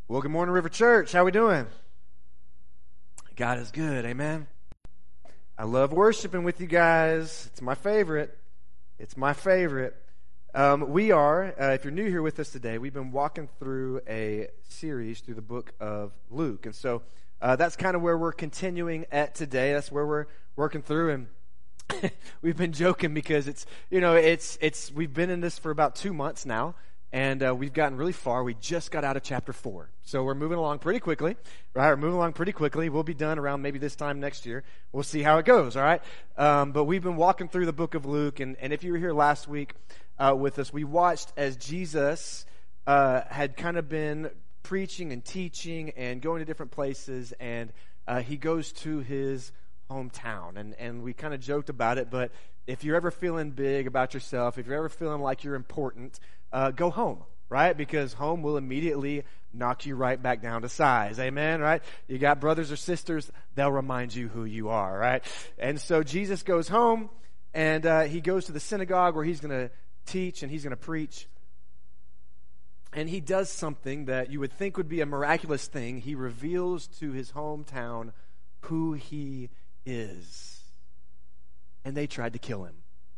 Well, good morning, River Church. How we doing? God is good, amen. I love worshiping with you guys. It's my favorite. It's my favorite. We are, if you're new here with us today, we've been walking through a series through the book of Luke. And so that's kind of where we're continuing at today. That's where we're working through. And we've been joking because we've been in this for about 2 months now. And we've gotten really far. We just got out of chapter 4. So we're moving along pretty quickly, right? We're moving along pretty quickly. We'll be done around maybe this time next year. We'll see how it goes, all right? But we've been walking through the book of Luke. And if you were here last week with us, we watched as Jesus had kind of been preaching and teaching and going to different places. And he goes to his hometown. And we kind of joked about it. But if you're ever feeling big about yourself, if you're ever feeling like you're important, go home, right? Because home will immediately knock you right back down to size. Amen, right? You got brothers or sisters, they'll remind you who you are, right? And so Jesus goes home, and he goes to the synagogue where he's going to teach and he's going to preach. And he does something that you would think would be a miraculous thing. He reveals to his hometown who he is. And they tried to kill him.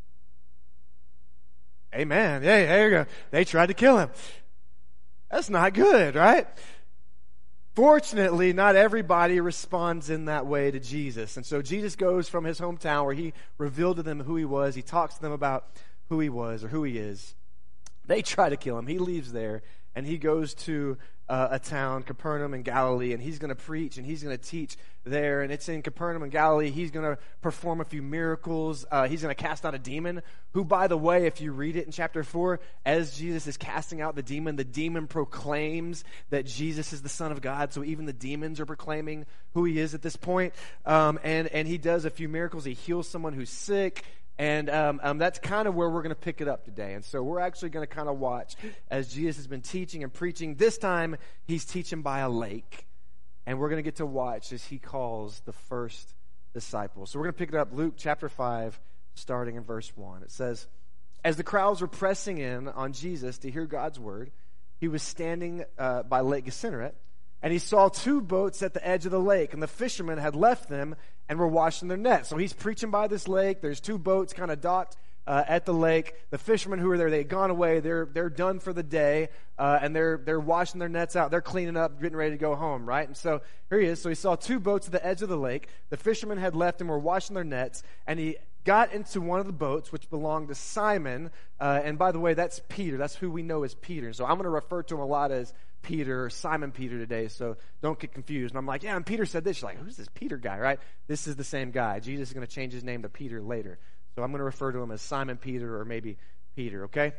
Amen. Hey, there you go. They tried to kill him. That's not good, right? Fortunately, not everybody responds in that way to Jesus. And so Jesus goes from his hometown where he revealed to them who he was. He talks to them about who he was or who he is. They try to kill him. He leaves there, and he goes to a town, Capernaum in Galilee, and he's going to preach and he's going to teach there. And it's in Capernaum in Galilee. He's going to perform a few miracles. He's going to cast out a demon, who, by the way, if you read it in chapter 4, as Jesus is casting out the demon proclaims that Jesus is the Son of God. So even the demons are proclaiming who he is at this point. And he does a few miracles. He heals someone who's sick. And that's kind of where we're going to pick it up today. And so we're actually going to kind of watch as Jesus has been teaching and preaching. This time, he's teaching by a lake. And we're going to get to watch as he calls the first disciples. So we're going to pick it up, Luke chapter 5, starting in verse 1. It says, "As the crowds were pressing in on Jesus to hear God's word, he was standing by Lake Gennesaret. And he saw 2 boats at the edge of the lake, and the fishermen had left them and were washing their nets." So he's preaching by this lake. There's 2 boats kind of docked at the lake. The fishermen who were there, they had gone away. They're done for the day, and they're washing their nets out. They're cleaning up, getting ready to go home, right? And so here he is. So he saw 2 boats at the edge of the lake. The fishermen had left and were washing their nets, and he got into one of the boats, which belonged to Simon. And by the way, that's Peter. That's who we know as Peter. So I'm going to refer to him a lot as Peter or Simon Peter today, so don't get confused. And I'm like, yeah, and Peter said this. You're like, who's this Peter guy, right? This is the same guy. Jesus is going to change his name to Peter later. So I'm going to refer to him as Simon Peter or maybe Peter, okay?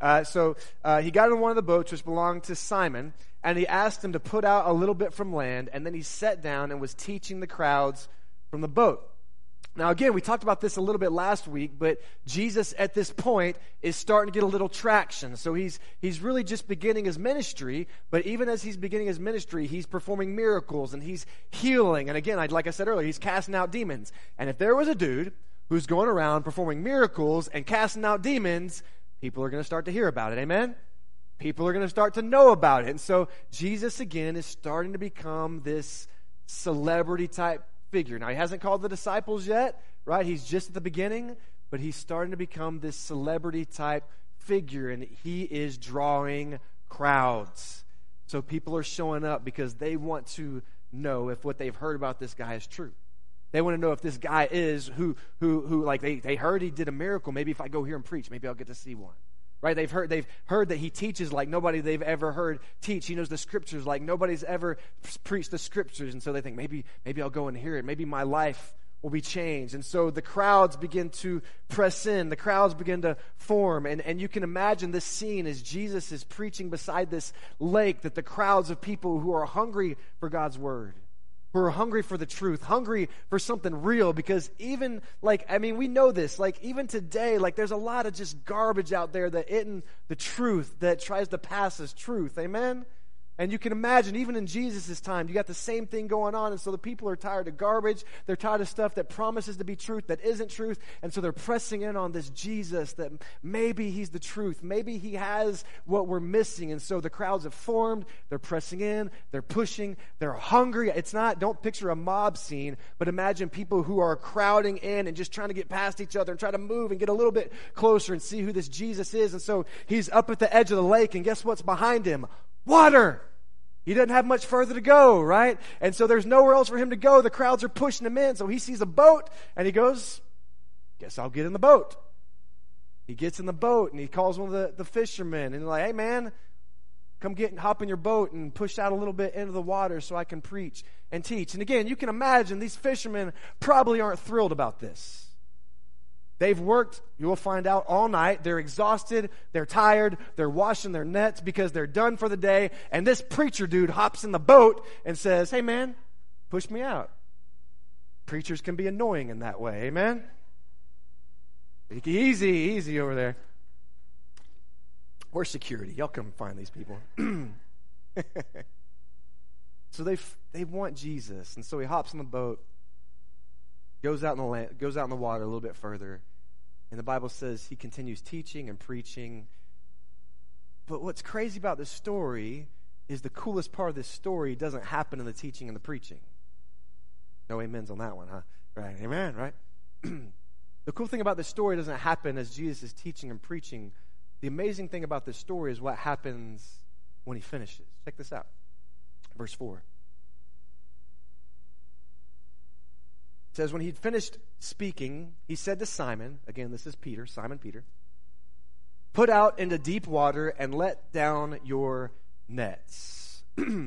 So he got in one of the boats which belonged to Simon, and he asked him to put out a little bit from land, and then he sat down and was teaching the crowds from the boat. Now, again, we talked about this a little bit last week, but Jesus at this point is starting to get a little traction. So he's really just beginning his ministry, but even as he's beginning his ministry, he's performing miracles and he's healing. And again, like I said earlier, he's casting out demons. And if there was a dude who's going around performing miracles and casting out demons, people are going to start to hear about it. Amen? People are going to start to know about it. And so Jesus, again, is starting to become this celebrity-type figure. Now, he hasn't called the disciples yet, right? He's just at the beginning, but he's starting to become this celebrity-type figure, and he is drawing crowds. So people are showing up because they want to know if what they've heard about this guy is true. They want to know if this guy is who like they heard he did a miracle. Maybe if I go here and preach, maybe I'll get to see one. Right? They've heard that he teaches like nobody they've ever heard teach. He knows the scriptures like nobody's ever preached the scriptures. And so they think, maybe I'll go and hear it. Maybe my life will be changed. And so the crowds begin to press in. The crowds begin to form. And you can imagine this scene as Jesus is preaching beside this lake, that the crowds of people who are hungry for God's word, who are hungry for the truth, hungry for something real, because even, we know this, even today, there's a lot of just garbage out there that isn't the truth, that tries to pass as truth, amen? And you can imagine, even in Jesus' time, you got the same thing going on. And so the people are tired of garbage. They're tired of stuff that promises to be truth that isn't truth. And so they're pressing in on this Jesus that maybe he's the truth. Maybe he has what we're missing. And so the crowds have formed. They're pressing in. They're pushing. They're hungry. Don't picture a mob scene, but imagine people who are crowding in and just trying to get past each other and try to move and get a little bit closer and see who this Jesus is. And so he's up at the edge of the lake, and guess what's behind him? Water. He doesn't have much further to go, right? And so there's nowhere else for him to go. The crowds are pushing him in. So he sees a boat, and he goes, guess I'll get in the boat. He gets in the boat, and he calls one of the fishermen, and they're like, hey, man, come hop in your boat and push out a little bit into the water so I can preach and teach. And again, you can imagine these fishermen probably aren't thrilled about this. They've worked, you will find out, all night. They're exhausted. They're tired. They're washing their nets because they're done for the day. And this preacher dude hops in the boat and says, hey, man, push me out. Preachers can be annoying in that way. Amen? Easy over there. Where's security? Y'all come find these people. So they want Jesus. And so he hops in the boat, goes out in the water a little bit further. And the Bible says he continues teaching and preaching. But what's crazy about this story is the coolest part of this story doesn't happen in the teaching and the preaching. No amens on that one, huh? Right, amen, right? The cool thing about this story doesn't happen as Jesus is teaching and preaching. The amazing thing about this story is what happens when he finishes. Check this out. Verse 4. It says, when he'd finished speaking, he said to Simon, again, this is Peter, Simon Peter, put out into deep water and let down your nets.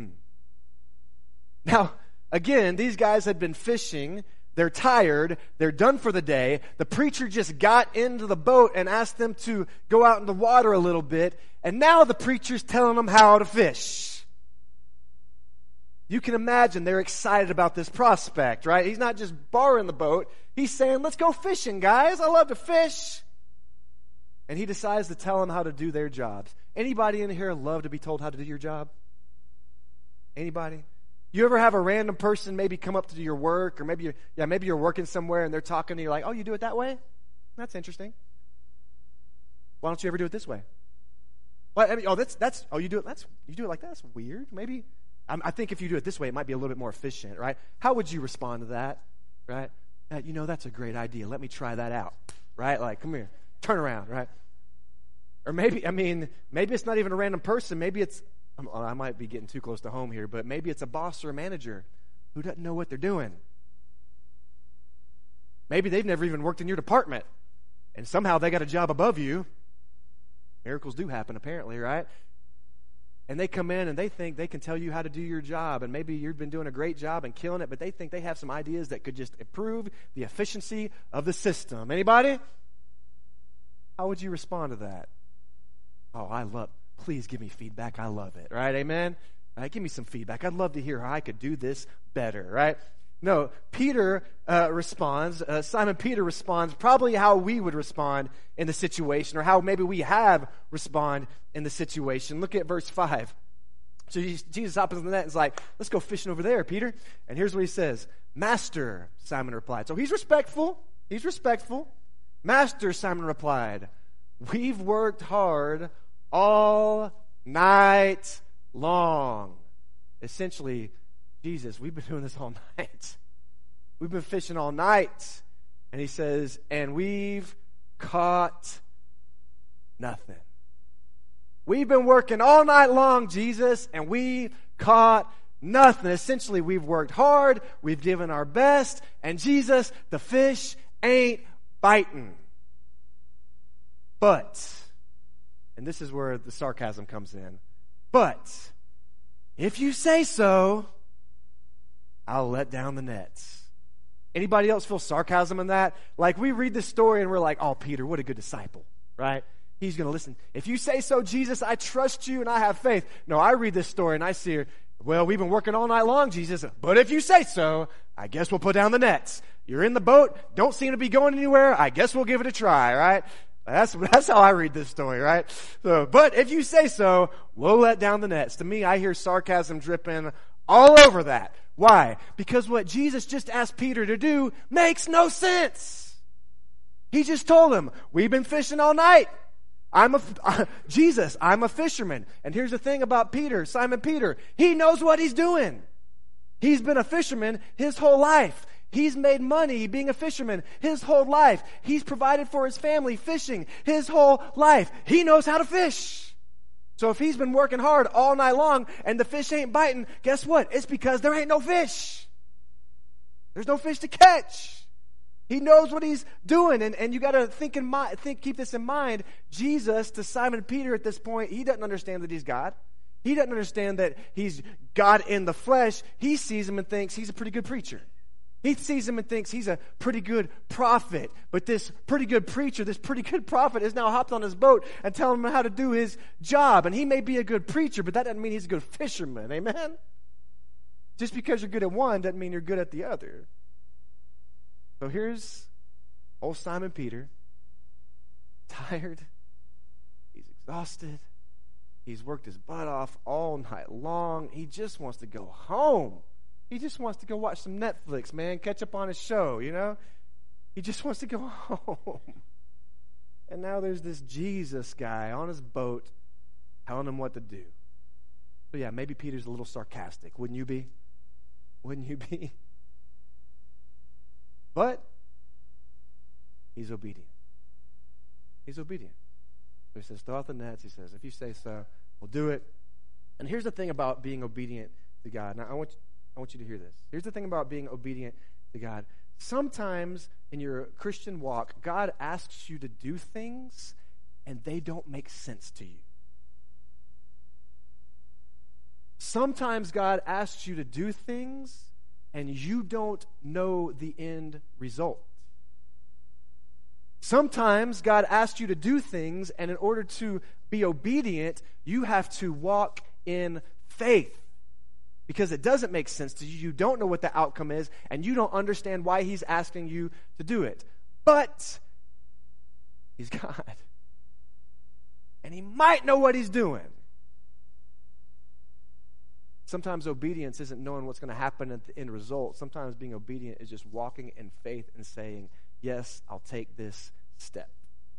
Now, again, these guys had been fishing. They're tired. They're done for the day. The preacher just got into the boat and asked them to go out in the water a little bit. And now the preacher's telling them how to fish. You can imagine they're excited about this prospect, right? He's not just borrowing the boat. He's saying, let's go fishing, guys. I love to fish. And he decides to tell them how to do their jobs. Anybody in here love to be told how to do your job? Anybody? You ever have a random person maybe come up to do your work, or maybe you're working somewhere and they're talking to you like, oh, you do it that way? That's interesting. Why don't you ever do it this way? Well, I mean, you do it like that? That's weird. Maybe. I think if you do it this way, it might be a little bit more efficient, right? How would you respond to that, right? That's a great idea. Let me try that out, right? Like, come here, turn around, right? Or maybe it's not even a random person. Maybe it's, I might be getting too close to home here, but maybe it's a boss or a manager who doesn't know what they're doing. Maybe they've never even worked in your department, and somehow they got a job above you. Miracles do happen, apparently, right? And they come in and they think they can tell you how to do your job, and maybe you've been doing a great job and killing it, but they think they have some ideas that could just improve the efficiency of the system. Anybody? How would you respond to that? Oh, please give me feedback. I love it, right? Amen? All right, give me some feedback. I'd love to hear how I could do this better, right? No, Peter responds, Simon Peter responds probably how we would respond in the situation, or how maybe we have responded in the situation. Look at verse 5. So Jesus hops in the net and is like, let's go fishing over there, Peter. And here's what he says. Master, Simon replied. So he's respectful. Master, Simon replied, we've worked hard all night long. Essentially, Jesus, we've been doing this all night. We've been fishing all night. And he says, and we've caught nothing. We've been working all night long, Jesus, and we caught nothing. Essentially, we've worked hard, we've given our best, and Jesus, the fish ain't biting. But, and this is where the sarcasm comes in, but if you say so, I'll let down the nets. Anybody else feel sarcasm in that? Like, we read this story and we're like, oh, Peter, what a good disciple, right? He's going to listen. If you say so, Jesus, I trust you and I have faith. No, I read this story and I see her, well, we've been working all night long, Jesus, but if you say so, I guess we'll put down the nets. You're in the boat, don't seem to be going anywhere, I guess we'll give it a try, right? That's how I read this story, right? So, but if you say so, we'll let down the nets. To me, I hear sarcasm dripping all over that. Why? Because what Jesus just asked Peter to do makes no sense. He just told him, we've been fishing all night. I'm a fisherman. And here's the thing about Peter, Simon Peter. He knows what he's doing. He's been a fisherman his whole life. He's made money being a fisherman his whole life. He's provided for his family fishing his whole life. He knows how to fish. So if he's been working hard all night long and the fish ain't biting, guess what? It's because there ain't no fish. There's no fish to catch. He knows what he's doing, and you got to keep this in mind. Jesus, to Simon Peter at this point, he doesn't understand that he's God. He doesn't understand that he's God in the flesh. He sees him and thinks he's a pretty good preacher. He sees him and thinks he's a pretty good prophet. But this pretty good preacher, this pretty good prophet is now hopped on his boat and telling him how to do his job. And he may be a good preacher, but that doesn't mean he's a good fisherman. Amen? Just because you're good at one doesn't mean you're good at the other. So here's old Simon Peter, tired. He's exhausted. He's worked his butt off all night long. He just wants to go home. He just wants to go watch some Netflix, man, catch up on his show, you know? He just wants to go home. And now there's this Jesus guy on his boat telling him what to do. So yeah, maybe Peter's a little sarcastic. Wouldn't you be? Wouldn't you be? But he's obedient. He's obedient. So he says, throw out the nets. He says, if you say so, we'll do it. And here's the thing about being obedient to God. Now, I want you to hear this. Here's the thing about being obedient to God. Sometimes in your Christian walk, God asks you to do things, and they don't make sense to you. Sometimes God asks you to do things, and you don't know the end result. Sometimes God asks you to do things, and in order to be obedient, you have to walk in faith. Because it doesn't make sense to you. You don't know what the outcome is, and you don't understand why he's asking you to do it. But he's God. And he might know what he's doing. Sometimes obedience isn't knowing what's going to happen at the end result. Sometimes being obedient is just walking in faith and saying, yes, I'll take this step.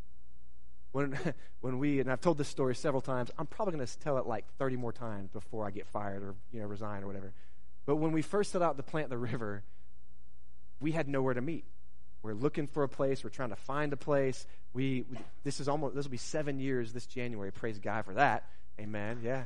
When we, and I've told this story several times, I'm probably going to tell it like 30 more times before I get fired or resign or whatever. But when we first set out to plant the river, we had nowhere to meet. We're looking for a place. We're trying to find a place. This will be 7 years this January. Praise God for that. Amen. Yeah.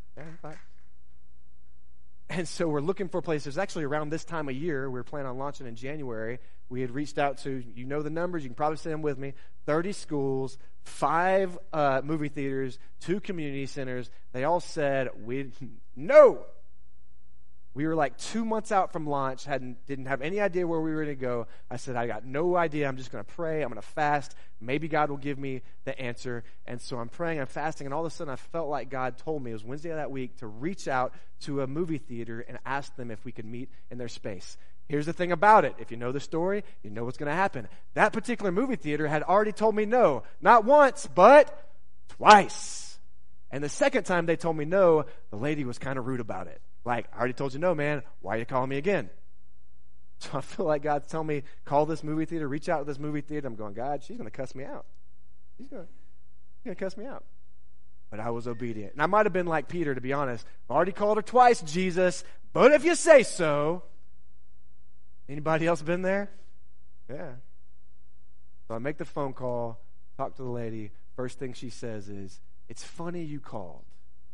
And so we're looking for a place. It's actually around this time of year. We were planning on launching in January. We had reached out to, you know the numbers. You can probably say them with me. 30 schools, 5 movie theaters, 2 community centers. They all said, no. We were like 2 months out from launch, didn't have any idea where we were going to go. I said, I got no idea. I'm just going to pray. I'm going to fast. Maybe God will give me the answer. And so I'm praying, I'm fasting, and all of a sudden I felt like God told me, it was Wednesday of that week, to reach out to a movie theater and ask them if we could meet in their space. Here's the thing about it. If you know the story, you know what's going to happen. That particular movie theater had already told me no. Not once, but twice. And the second time they told me no, the lady was kind of rude about it. Like, I already told you no, man. Why are you calling me again? So I feel like God's telling me, call this movie theater, reach out to this movie theater. I'm going, God, she's going to cuss me out. She's going to cuss me out. But I was obedient. And I might have been like Peter, to be honest. I've already called her twice, Jesus, but if you say so. Anybody else been there? Yeah. So I make the phone call, talk to the lady. First thing she says is, it's funny you called.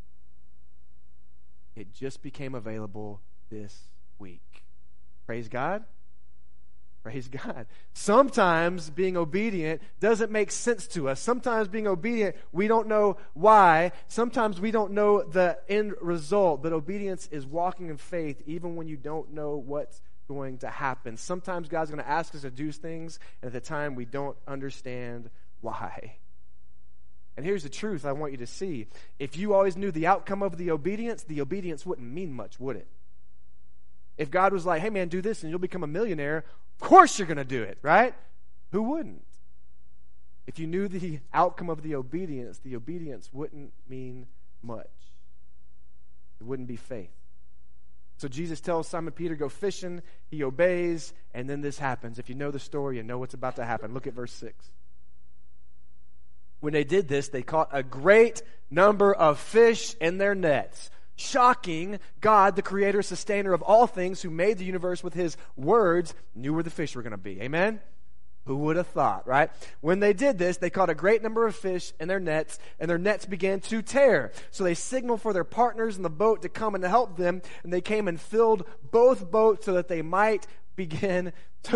It just became available this week. Praise God. Praise God. Sometimes being obedient doesn't make sense to us. Sometimes being obedient, we don't know why. Sometimes we don't know the end result. But obedience is walking in faith even when you don't know what's going to happen. Sometimes God's going to ask us to do things, and at the time we don't understand why. And here's the truth I want you to see. If you always knew the outcome of the obedience wouldn't mean much, would it? If God was like, hey man, do this and you'll become a millionaire, of course you're going to do it, right? Who wouldn't? if you knew the outcome of the obedience wouldn't mean much. It wouldn't be faith. So Jesus tells Simon Peter, go fishing. He obeys, and then this happens. If you know the story, you know what's about to happen. Look at verse 6. When they did this, they caught a great number of fish in their nets. Shocking, God, the creator, sustainer of all things, who made the universe with his words, knew where the fish were going to be. Amen? Who would have thought, right? When they did this, they caught a great number of fish in their nets, and their nets began to tear. So they signaled for their partners in the boat to come and to help them, and they came and filled both boats so that they began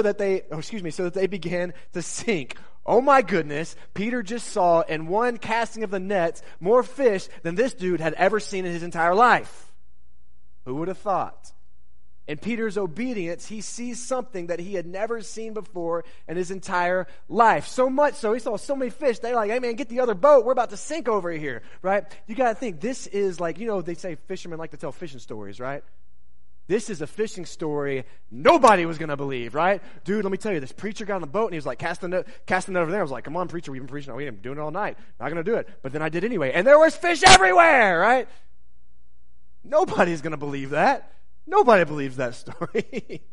to sink. Oh my goodness, Peter just saw in one casting of the nets more fish than this dude had ever seen in his entire life. Who would have thought? In Peter's obedience, he sees something that he had never seen before in his entire life. So much so, he saw so many fish, they're like, hey man, get the other boat, we're about to sink over here, right? You got to think, this is like, they say fishermen like to tell fishing stories, right? This is a fishing story nobody was going to believe, right? Dude, let me tell you, this preacher got on the boat and he was like casting it over there. I was like, come on, preacher, we've been preaching. We've been doing it all night. Not going to do it. But then I did anyway. And there was fish everywhere, right? Nobody's going to believe that. Nobody believes that story.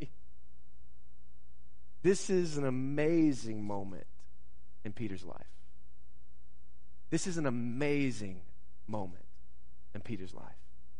This is an amazing moment in Peter's life. This is an amazing moment in Peter's life.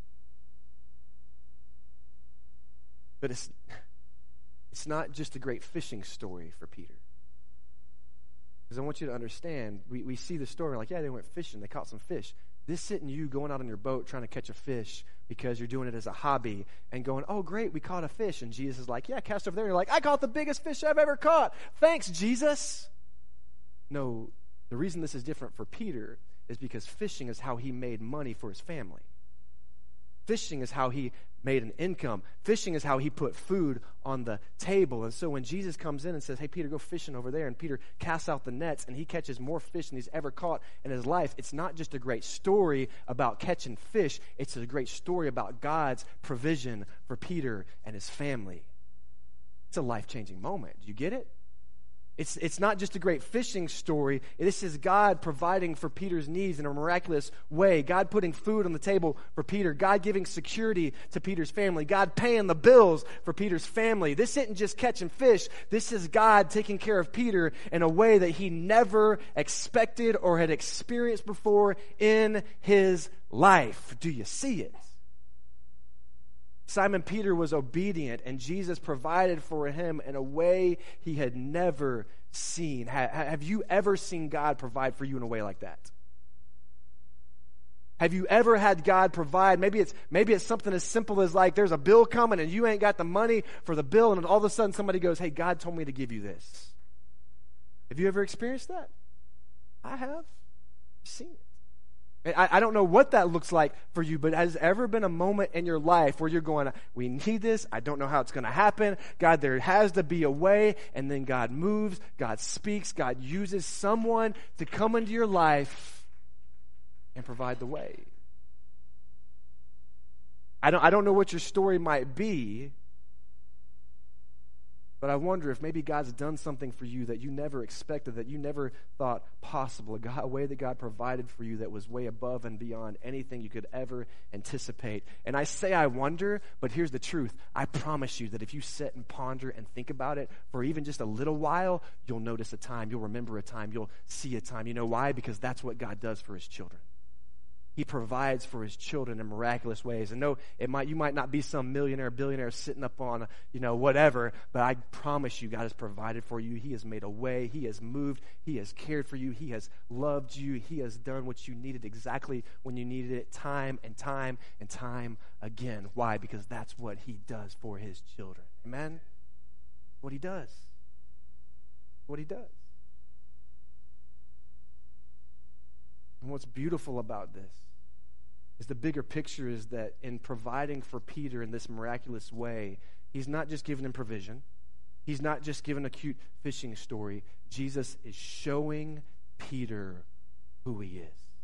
But it's not just a great fishing story for Peter. Because I want you to understand, we see the story like, yeah, they went fishing, they caught some fish. This isn't you going out on your boat trying to catch a fish because you're doing it as a hobby and going, oh, great, we caught a fish. And Jesus is like, yeah, cast over there. And you're like, I caught the biggest fish I've ever caught. Thanks, Jesus. No, the reason this is different for Peter is because fishing is how he made money for his family. Fishing is how he made an income. Fishing is how he put food on the table. And so when Jesus comes in and says, hey, Peter, go fishing over there, and Peter casts out the nets and he catches more fish than he's ever caught in his life, it's not just a great story about catching fish. It's a great story about God's provision for Peter and his family. It's a life-changing moment. Do you get it? It's not just a great fishing story. This is God providing for Peter's needs in a miraculous way. God putting food on the table for Peter. God giving security to Peter's family. God paying the bills for Peter's family. This isn't just catching fish. This is God taking care of Peter in a way that he never expected or had experienced before in his life. Do you see it? Simon Peter was obedient, and Jesus provided for him in a way he had never seen. Have you ever seen God provide for you in a way like that? Have you ever had God provide? Maybe it's something as simple as like there's a bill coming and you ain't got the money for the bill, and all of a sudden somebody goes, hey, God told me to give you this. Have you ever experienced that? I have. I've seen it. I don't know what that looks like for you, but has ever been a moment in your life where you're going, we need this, I don't know how it's going to happen, God, there has to be a way, and then God moves, God speaks, God uses someone to come into your life and provide the way. I don't know what your story might be, but I wonder if maybe God's done something for you that you never expected, that you never thought possible, a way that God provided for you that was way above and beyond anything you could ever anticipate. And I say I wonder, but here's the truth. I promise you that if you sit and ponder and think about it for even just a little while, you'll notice a time, you'll remember a time, you'll see a time. You know why? Because that's what God does for his children. He provides for his children in miraculous ways. And no, you might not be some millionaire, billionaire sitting up on, whatever, but I promise you God has provided for you. He has made a way. He has moved. He has cared for you. He has loved you. He has done what you needed exactly when you needed it, time and time and time again. Why? Because that's what he does for his children. Amen? What he does. What he does. And what's beautiful about this is the bigger picture is that in providing for Peter in this miraculous way, he's not just giving him provision. He's not just giving a cute fishing story. Jesus is showing Peter who he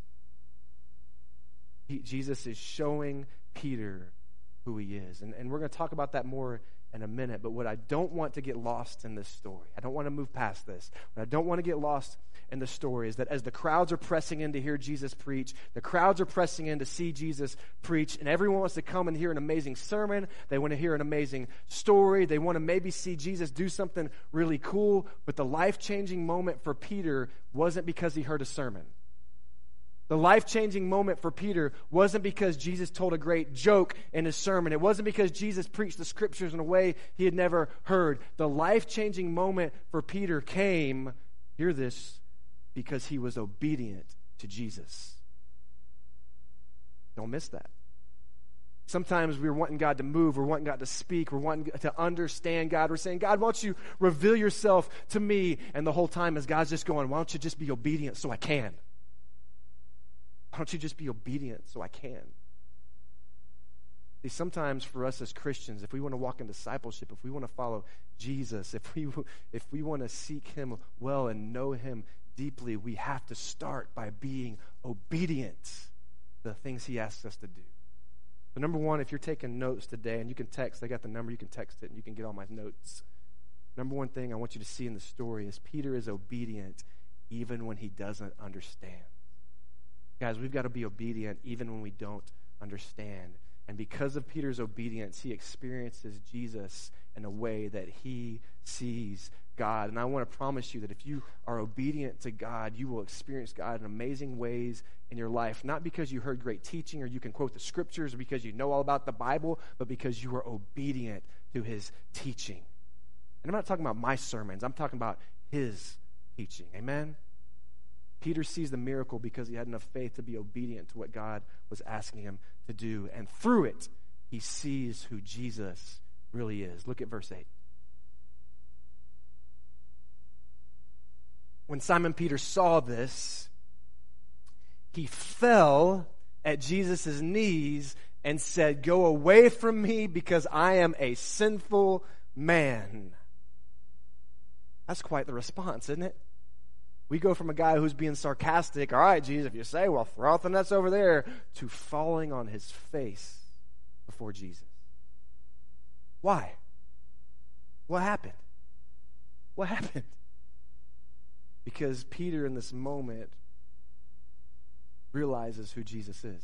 is. Jesus is showing Peter who he is. And we're going to talk about that more in a minute, but what I don't want to get lost in this story, I don't want to move past this, what I don't want to get lost in the story is that as the crowds are pressing in to hear Jesus preach, the crowds are pressing in to see Jesus preach, and everyone wants to come and hear an amazing sermon. They want to hear an amazing story. They want to maybe see Jesus do something really cool, but the life-changing moment for Peter wasn't because he heard a sermon. The life-changing moment for Peter wasn't because Jesus told a great joke in his sermon. It wasn't because Jesus preached the scriptures in a way he had never heard. The life-changing moment for Peter came, hear this, because he was obedient to Jesus. Don't miss that. Sometimes we're wanting God to move, we're wanting God to speak, we're wanting to understand God. We're saying, God, why don't you reveal yourself to me? And the whole time as God's just going, why don't you just be obedient so I can? Why don't you just be obedient so I can? See, sometimes for us as Christians, if we want to walk in discipleship, if we want to follow Jesus, if we want to seek him well and know him deeply, we have to start by being obedient to the things he asks us to do. So number one, if you're taking notes today, and you can text, I got the number, you can text it, and you can get all my notes. Number one thing I want you to see in the story is Peter is obedient even when he doesn't understand. Guys, we've got to be obedient even when we don't understand. And because of Peter's obedience, he experiences Jesus in a way that he sees God. And I want to promise you that if you are obedient to God, you will experience God in amazing ways in your life. Not because you heard great teaching or you can quote the scriptures or because you know all about the Bible, but because you are obedient to his teaching. And I'm not talking about my sermons. I'm talking about his teaching. Amen? Peter sees the miracle because he had enough faith to be obedient to what God was asking him to do. And through it, he sees who Jesus really is. Look at verse 8. When Simon Peter saw this, he fell at Jesus' knees and said, "Go away from me because I am a sinful man." That's quite the response, isn't it? We go from a guy who's being sarcastic, all right, Jesus, if you say, well, throw out the nets over there, to falling on his face before Jesus. Why? What happened? What happened? Because Peter in this moment realizes who Jesus is.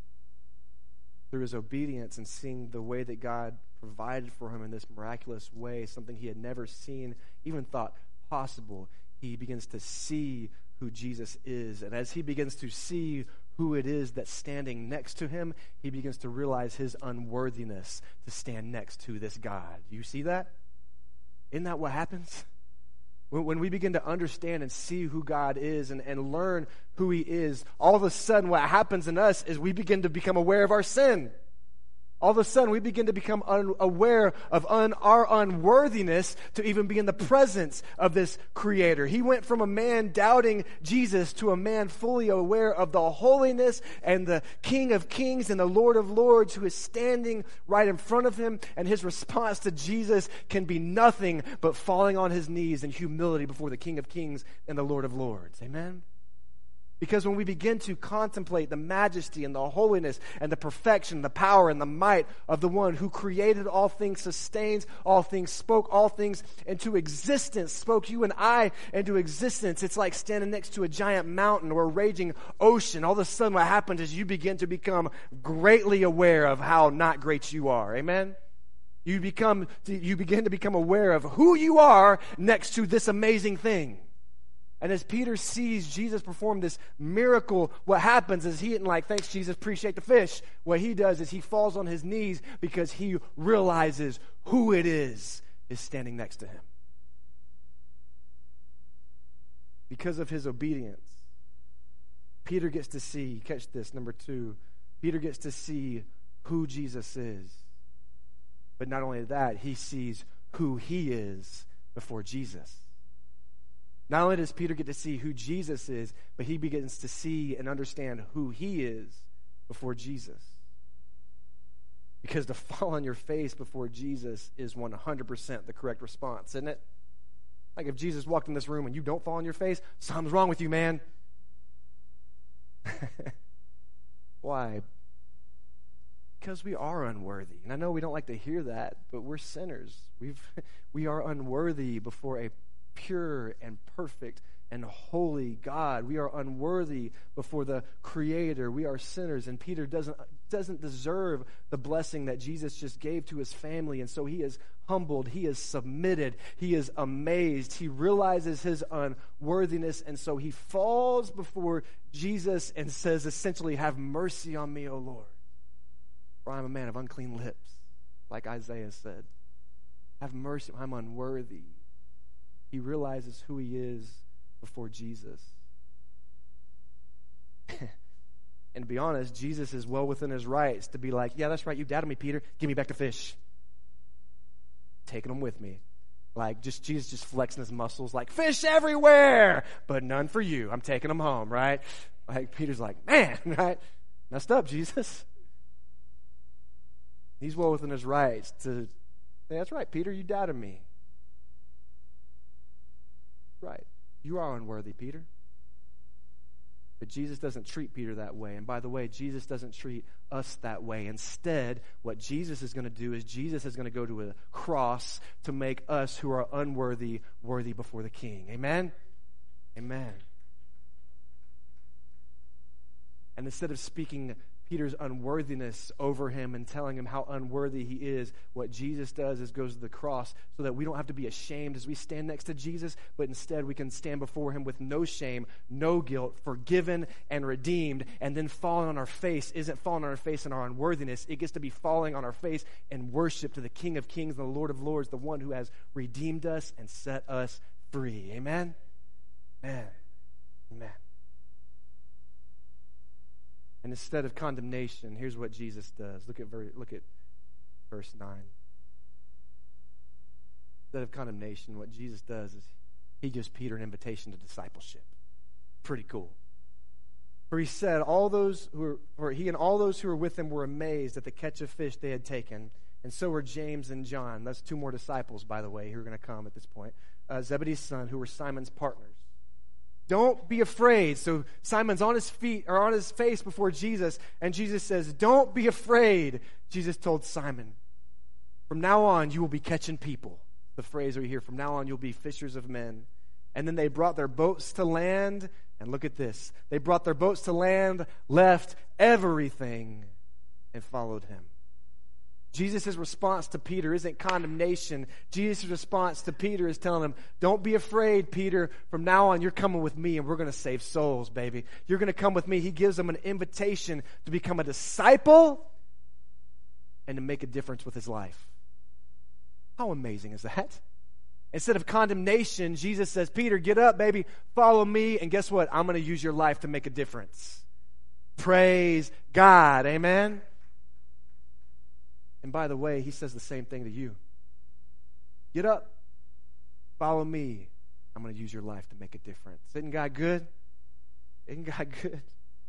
Through his obedience and seeing the way that God provided for him in this miraculous way, something he had never seen, even thought possible, he begins to see who Jesus is. And as he begins to see who it is that's standing next to him, he begins to realize his unworthiness to stand next to this God. Do you see that? Isn't that what happens? When we begin to understand and see who God is and learn who he is, all of a sudden what happens in us is we begin to become aware of our sin. All of a sudden, we begin to become aware of our unworthiness to even be in the presence of this Creator. He went from a man doubting Jesus to a man fully aware of the holiness and the King of Kings and the Lord of Lords who is standing right in front of him. And his response to Jesus can be nothing but falling on his knees in humility before the King of Kings and the Lord of Lords. Amen? Because when we begin to contemplate the majesty and the holiness and the perfection, the power and the might of the one who created all things, sustains all things, spoke all things into existence, spoke you and I into existence, it's like standing next to a giant mountain or a raging ocean. All of a sudden what happens is you begin to become greatly aware of how not great you are. Amen? You begin to become aware of who you are next to this amazing thing. And as Peter sees Jesus perform this miracle, what happens is he isn't like, thanks, Jesus, appreciate the fish. What he does is he falls on his knees because he realizes who it is standing next to him. Because of his obedience, Peter gets to see, catch this, number 2, Peter gets to see who Jesus is. But not only that, he sees who he is before Jesus. Not only does Peter get to see who Jesus is, but he begins to see and understand who he is before Jesus. Because to fall on your face before Jesus is 100% the correct response, isn't it? Like if Jesus walked in this room and you don't fall on your face, something's wrong with you, man. Why? Because we are unworthy. And I know we don't like to hear that, but we're sinners. We are unworthy before a pure and perfect and holy God. We are unworthy before the Creator. We are sinners, and Peter doesn't deserve the blessing that Jesus just gave to his family, and so he is humbled, he is submitted, he is amazed, he realizes his unworthiness, and so he falls before Jesus and says essentially, have mercy on me, O Lord, for I am a man of unclean lips, like Isaiah said. Have mercy, I'm unworthy. He realizes who he is before Jesus. And to be honest, Jesus is well within his rights to be like, yeah, that's right, you doubted me, Peter. Give me back the fish. Taking them with me. Like, Jesus just flexing his muscles like, fish everywhere, but none for you. I'm taking them home, right? Like, Peter's like, man, right? Messed up, Jesus. He's well within his rights to say, that's right, Peter, you doubted me. Right. You are unworthy, Peter. But Jesus doesn't treat Peter that way. And by the way, Jesus doesn't treat us that way. Instead, what Jesus is going to do is Jesus is going to go to a cross to make us who are unworthy worthy before the King. Amen? Amen. And instead of speaking Peter's unworthiness over him and telling him how unworthy he is, what Jesus does is goes to the cross so that we don't have to be ashamed as we stand next to Jesus, but instead we can stand before him with no shame, no guilt, forgiven and redeemed, and then falling on our face isn't falling on our face in our unworthiness. It gets to be falling on our face in worship to the King of Kings and the Lord of Lords, the one who has redeemed us and set us free. Amen? Amen. Amen. And instead of condemnation, here's what Jesus does. Look at verse 9. Instead of condemnation, what Jesus does is he gives Peter an invitation to discipleship. Pretty cool. For he said, he and all those who were with him were amazed at the catch of fish they had taken, and so were James and John. That's two more disciples, by the way, who are going to come at this point. Zebedee's son, who were Simon's partners. Don't be afraid. So Simon's on his feet or on his face before Jesus, and Jesus says, don't be afraid. Jesus told Simon, from now on you will be catching people. The phrase we hear, from now on you'll be fishers of men. And then they brought their boats to land, and look at this. They brought their boats to land, left everything, and followed him. Jesus' response to Peter isn't condemnation. Jesus' response to Peter is telling him, don't be afraid, Peter. From now on, you're coming with me, and we're going to save souls, baby. You're going to come with me. He gives them an invitation to become a disciple and to make a difference with his life. How amazing is that? Instead of condemnation, Jesus says, Peter, get up, baby. Follow me, and guess what? I'm going to use your life to make a difference. Praise God. Amen? And by the way, he says the same thing to you. Get up. Follow me. I'm going to use your life to make a difference. Isn't God good? Isn't God good?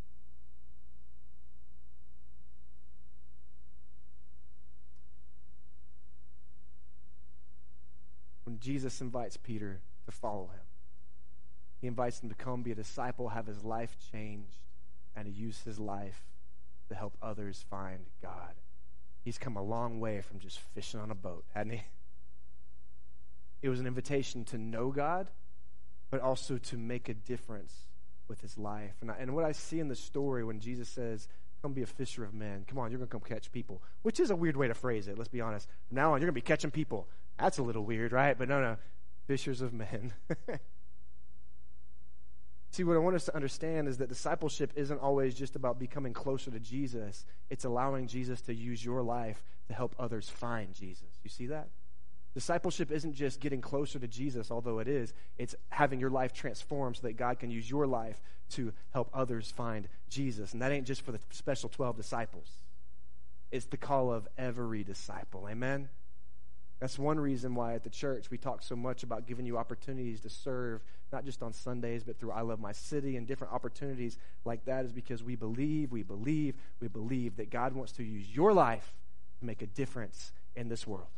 When Jesus invites Peter to follow him, he invites him to come be a disciple, have his life changed, and to use his life to help others find God. He's come a long way from just fishing on a boat, hadn't he? It was an invitation to know God, but also to make a difference with his life. And what I see in the story when Jesus says, come be a fisher of men. Come on, you're going to come catch people. Which is a weird way to phrase it, let's be honest. From now on, you're going to be catching people. That's a little weird, right? But no. Fishers of men. See, what I want us to understand is that discipleship isn't always just about becoming closer to Jesus. It's allowing Jesus to use your life to help others find Jesus. You see that? Discipleship isn't just getting closer to Jesus, although it is. It's having your life transformed so that God can use your life to help others find Jesus. And that ain't just for the special 12 disciples. It's the call of every disciple. Amen? That's one reason why at the church we talk so much about giving you opportunities to serve, not just on Sundays, but through I Love My City and different opportunities like that, is because we believe that God wants to use your life to make a difference in this world.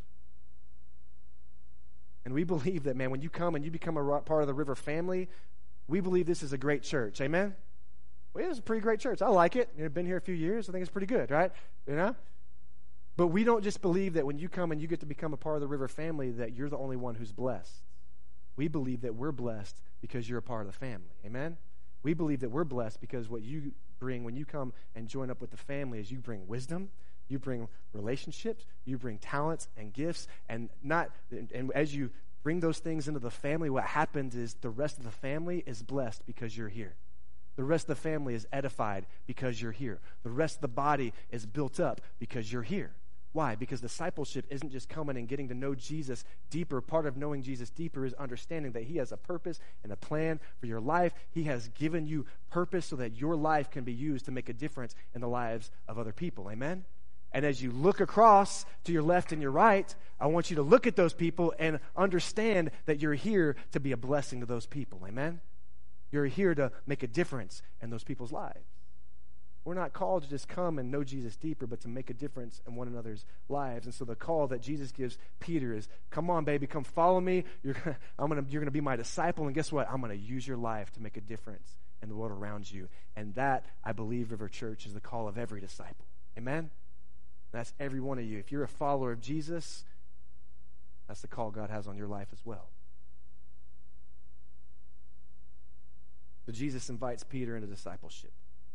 And we believe that, man, when you come and you become a part of the River family, we believe this is a great church. Amen? Well, it's a pretty great church. I like it. I've been here a few years. I think it's pretty good, right? You know? But we don't just believe that when you come and you get to become a part of the River family that you're the only one who's blessed. We believe that we're blessed because you're a part of the family. Amen? We believe that we're blessed because what you bring when you come and join up with the family is you bring wisdom, you bring relationships, you bring talents and gifts, and as you bring those things into the family, what happens is the rest of the family is blessed because you're here. The rest of the family is edified because you're here. The rest of the body is built up because you're here. Why? Because discipleship isn't just coming and getting to know Jesus deeper. Part of knowing Jesus deeper is understanding that he has a purpose and a plan for your life. He has given you purpose so that your life can be used to make a difference in the lives of other people. Amen? And as you look across to your left and your right, I want you to look at those people and understand that you're here to be a blessing to those people. Amen? You're here to make a difference in those people's lives. We're not called to just come and know Jesus deeper, but to make a difference in one another's lives. And so the call that Jesus gives Peter is, come on, baby, come follow me. You're gonna be my disciple. And guess what? I'm going to use your life to make a difference in the world around you. And that, I believe, River Church, is the call of every disciple. Amen? That's every one of you. If you're a follower of Jesus, that's the call God has on your life as well. So Jesus invites Peter into discipleship.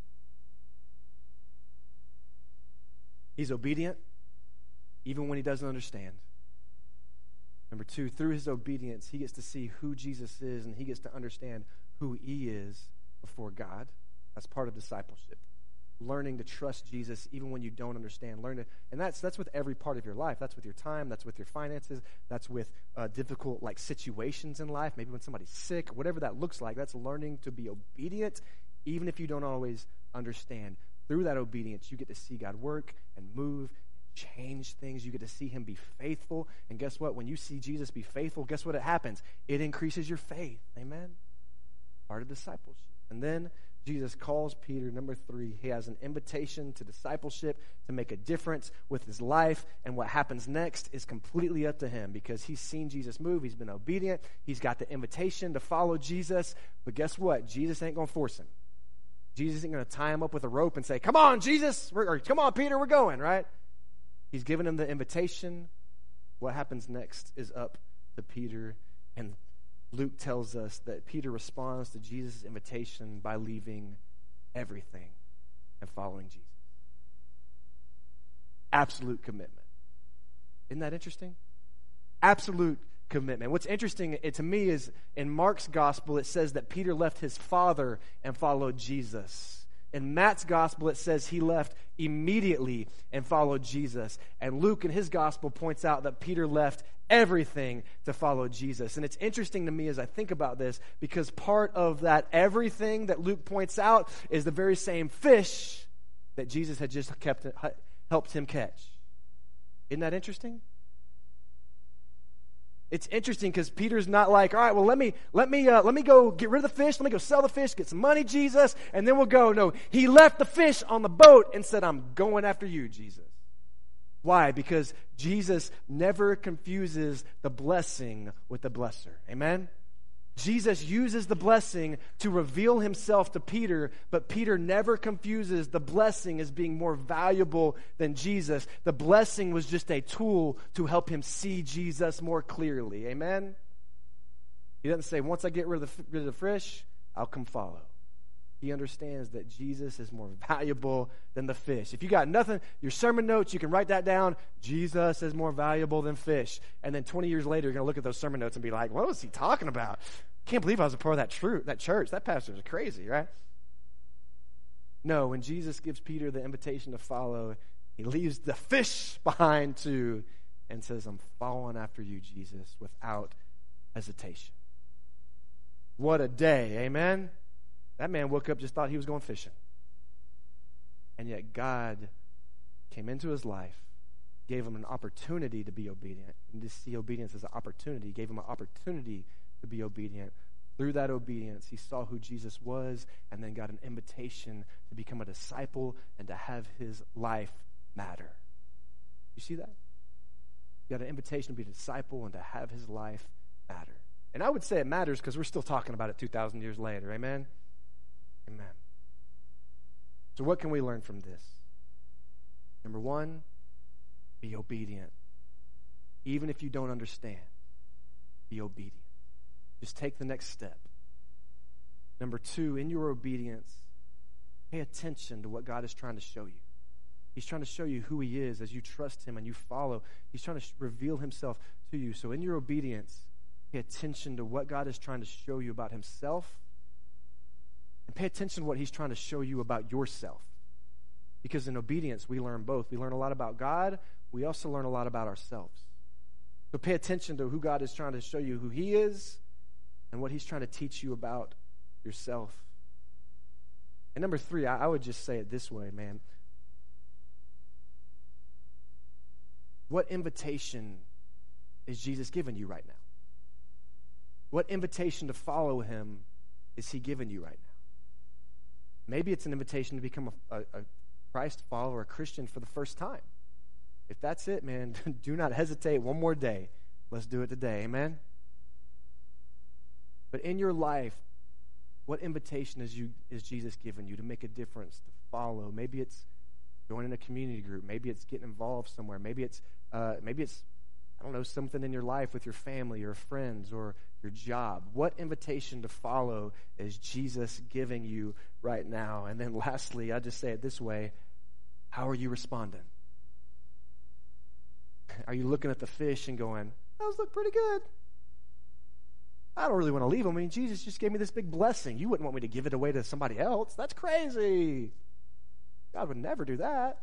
He's obedient, even when he doesn't understand. Number two, through his obedience, he gets to see who Jesus is, and he gets to understand who he is before God. That's part of discipleship. Learning to trust Jesus even when you don't understand. And that's with every part of your life. That's with your time. That's with your finances. That's with difficult situations in life. Maybe when somebody's sick, whatever that looks like. That's learning to be obedient even if you don't always understand. Through that obedience, you get to see God work and move and change things. You get to see him be faithful. And guess what? When you see Jesus be faithful, guess what happens? It increases your faith. Amen? Part of discipleship. And then Jesus calls Peter, number 3. He has an invitation to discipleship to make a difference with his life. And what happens next is completely up to him because he's seen Jesus move. He's been obedient. He's got the invitation to follow Jesus. But guess what? Jesus ain't going to force him. Jesus isn't going to tie him up with a rope and say, come on, Jesus, or come on, Peter, we're going, right? He's given him the invitation. What happens next is up to Peter. And Luke tells us that Peter responds to Jesus' invitation by leaving everything and following Jesus. Absolute commitment. Isn't that interesting? Absolute commitment. What's interesting to me is in Mark's gospel, it says that Peter left his father and followed Jesus. In Matt's gospel, it says he left immediately and followed Jesus. And Luke in his gospel points out that Peter left everything to follow Jesus. And it's interesting to me as I think about this because part of that everything that Luke points out is the very same fish that Jesus had just helped him catch. Isn't that interesting? It's interesting because Peter's not like, all right, well, let me go get rid of the fish. Let me go sell the fish, get some money, Jesus, and then we'll go. No, he left the fish on the boat and said, I'm going after you, Jesus. Why? Because Jesus never confuses the blessing with the blesser. Amen? Jesus uses the blessing to reveal himself to Peter, but Peter never confuses the blessing as being more valuable than Jesus. The blessing was just a tool to help him see Jesus more clearly. Amen? He doesn't say, once I get rid of the fish, I'll come follow. He understands that Jesus is more valuable than the fish. If you got nothing, your sermon notes, you can write that down. Jesus is more valuable than fish. And then 20 years later, you're going to look at those sermon notes and be like, what was he talking about? Can't believe I was a part of that church. That pastor's crazy, right? No, when Jesus gives Peter the invitation to follow, he leaves the fish behind too and says, I'm following after you, Jesus, without hesitation. What a day, amen? That man woke up, just thought he was going fishing. And yet God came into his life, gave him an opportunity to be obedient. And to see obedience as an opportunity, gave him an opportunity to be obedient. Through that obedience, he saw who Jesus was and then got an invitation to become a disciple and to have his life matter. You see that? He got an invitation to be a disciple and to have his life matter. And I would say it matters because we're still talking about it 2,000 years later. Amen? Amen. So what can we learn from this? Number 1, be obedient. Even if you don't understand, be obedient. Just take the next step. Number 2, in your obedience, pay attention to what God is trying to show you. He's trying to show you who he is as you trust him and you follow. He's trying to reveal himself to you. So in your obedience, pay attention to what God is trying to show you about himself, and pay attention to what he's trying to show you about yourself. Because in obedience, we learn both. We learn a lot about God. We also learn a lot about ourselves. So pay attention to who God is trying to show you who he is and what he's trying to teach you about yourself. And number 3, I would just say it this way, man. What invitation is Jesus giving you right now? What invitation to follow him is he giving you right now? Maybe it's an invitation to become a Christ follower, a Christian for the first time. If that's it, man, do not hesitate one more day. Let's do it today, amen? But in your life, what invitation is Jesus giving you to make a difference, to follow? Maybe it's joining a community group. Maybe it's getting involved somewhere. Maybe it's I don't know, something in your life with your family or friends or your job. What invitation to follow is Jesus giving you right now? And then lastly, I just say it this way: how are you responding? Are you looking at the fish and going, those look pretty good? I don't really want to leave them. I mean, Jesus just gave me this big blessing. You wouldn't want me to give it away to somebody else. That's crazy. God would never do that.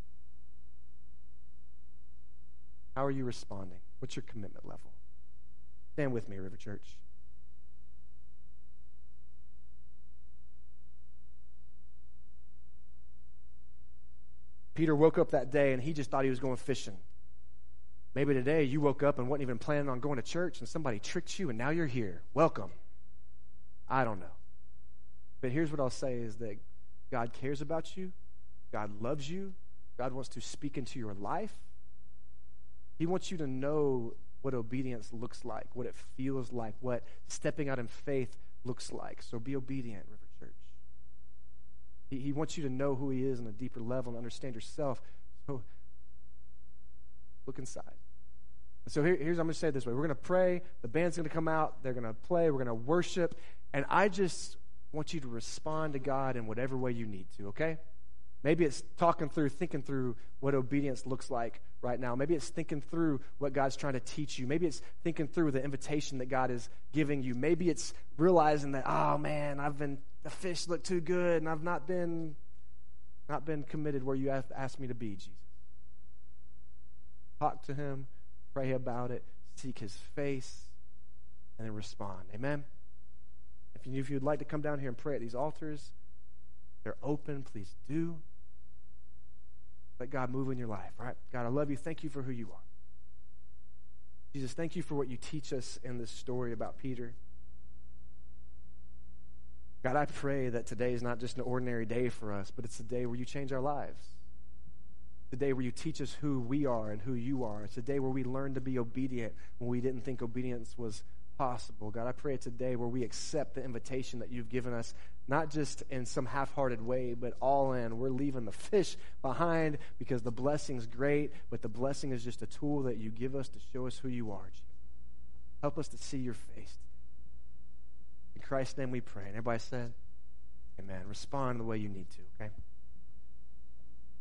How are you responding? What's your commitment level? Stand with me, River Church. Peter woke up that day and he just thought he was going fishing. Maybe today you woke up and wasn't even planning on going to church and somebody tricked you and now you're here. Welcome. I don't know. But here's what I'll say is that God cares about you. God loves you. God wants to speak into your life. He wants you to know what obedience looks like, what it feels like, what stepping out in faith looks like. So be obedient, River Church. He wants you to know who he is on a deeper level and understand yourself. So look inside. So here's I'm going to say it this way. We're going to pray. The band's going to come out. They're going to play. We're going to worship. And I just want you to respond to God in whatever way you need to, okay? Maybe it's thinking through what obedience looks like right now. Maybe it's thinking through what God's trying to teach you. Maybe it's thinking through the invitation that God is giving you. Maybe it's realizing that, oh man, the fish look too good and I've not been committed where you asked me to be, Jesus. Talk to him, pray about it, seek his face, and then respond. Amen? If you'd like to come down here and pray at these altars, they're open, please do. Let God move in your life, all right? God, I love you. Thank you for who you are. Jesus, thank you for what you teach us in this story about Peter. God, I pray that today is not just an ordinary day for us, but it's a day where you change our lives. The day where you teach us who we are and who you are. It's a day where we learn to be obedient when we didn't think obedience was possible. God, I pray it's a day where we accept the invitation that you've given us, not just in some half-hearted way, but all in. We're leaving the fish behind because the blessing's great, but the blessing is just a tool that you give us to show us who you are, Jesus. Help us to see your face today. In Christ's name we pray. And everybody said, amen. Respond the way you need to, okay?